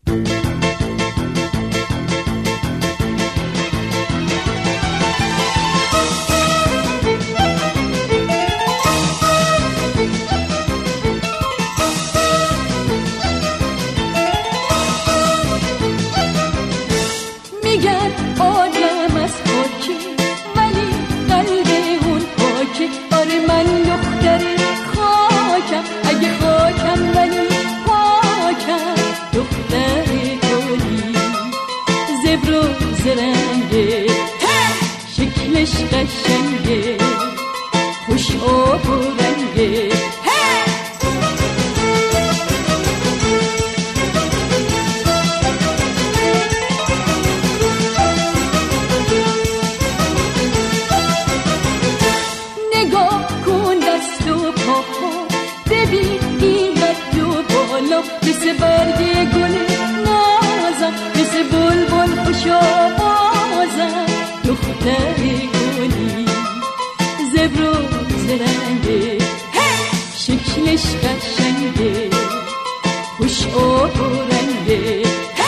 زرنگه شکلش قشنگه خوش آب و رنگه نگاه کن دست و پا ببین این قد و بالا مثل برگ گل نازم مثل بلبل خوش آوازم دختر گلی زبر و زرنگه شکلش قشنگه خوش آب و رنگه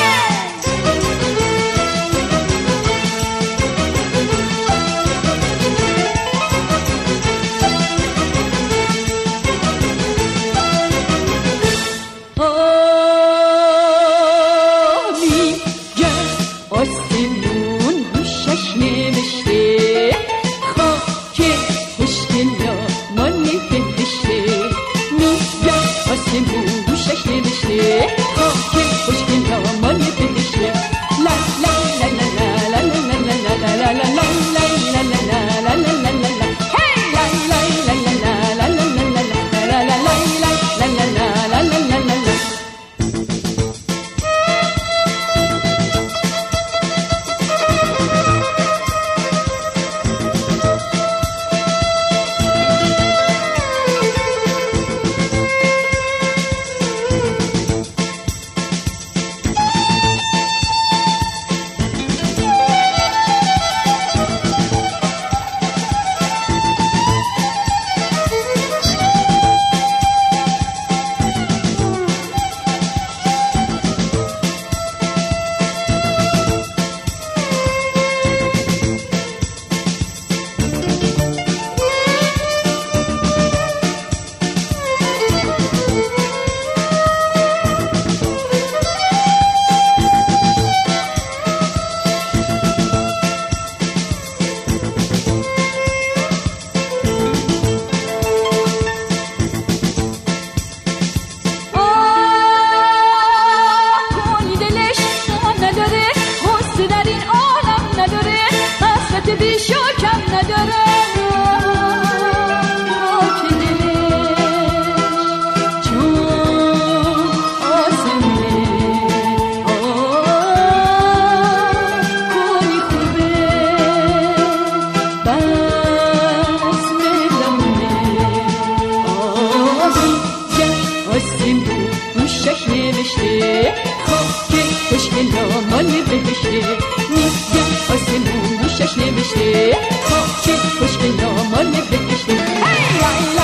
بیشو کم نداره که دلش چون آسمه کنی خوبه بس مهرمونه بیگه آسمون روشش نوشته خاک خوشگلا مال بهشته میگه آسمون روشش نوشته خاک خوشگلا مال بهشته